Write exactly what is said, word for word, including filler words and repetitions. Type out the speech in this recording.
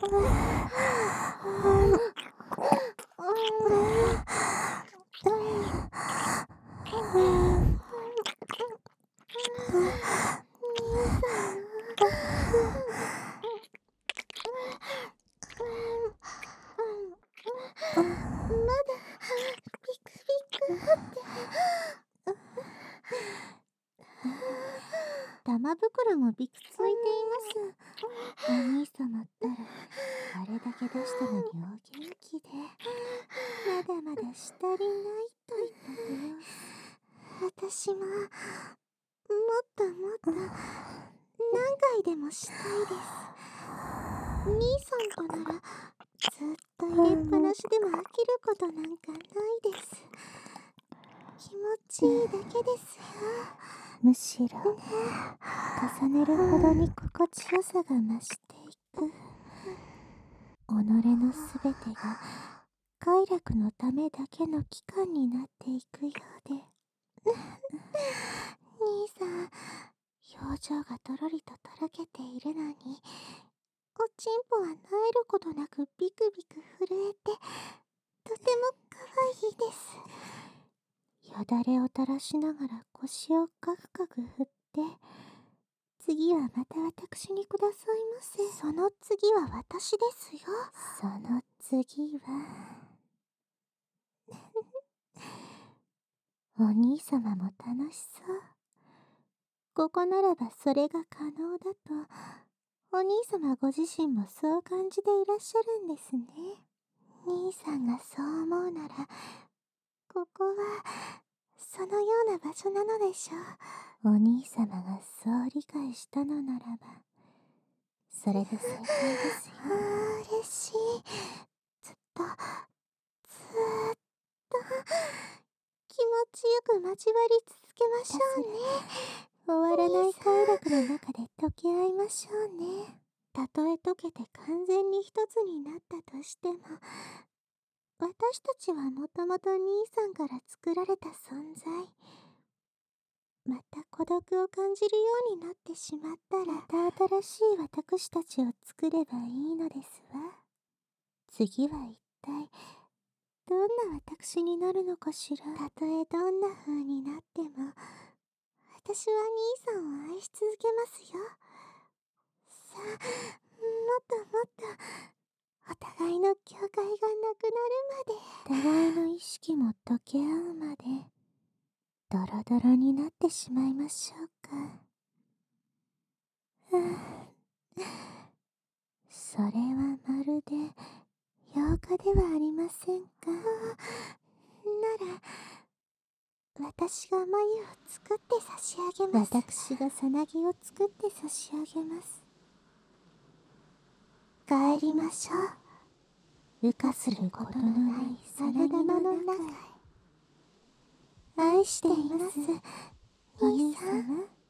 玉袋もびくついています。お兄様ったらあれだけ出したのにお元気で、まだまだしたりないといったご様子。私ももっともっと何回でもしたいです。兄さんとならずっと入れっぱなしでも飽きることなんかないです。気持ちいいだけですよ。むしろ重ねるほどに心地よさが増していく。己のすべてが快楽のためだけの期間になっていくようで。兄さん、表情がとろりととろけているのに、おちんぽは萎えることなくビクビク震えて、とてもかわいいです。よだれを垂らしながら腰をカクカク振って、次はまた私にくださいませ。その次は私ですよ。その次はお兄様も楽しそう。ここならばそれが可能だと、お兄様ご自身もそう感じていらっしゃるんですね。兄さんがそう思うなら、ここはそのような場所なのでしょう。お兄様がそう理解したのならば、それで正解ですよ。嬉しい。ずっと、ずーっと、気持ちよく交わり続けましょうね。終わらない快楽の中で溶け合いましょうね。たとえ溶けて完全に一つになったとしても、私たちはもともと兄さんから作られた存在。また孤独を感じるようになってしまったら、また新しい私たちを作ればいいのですわ。次は一体どんな私になるのかしら。たとえどんな風になっても、私は兄さんを愛し続けますよ。さあ、もっともっとお互いの境界がなくなるまで、互いの意識も溶け合うまで、ドロドロになってしまいましょうか。それはまるでようかではありませんか。なら私が眉を作って差し上げます。私がさなぎを作って差し上げます。帰りましょう。羽化することのないさなぎの中へ。愛しています、兄様。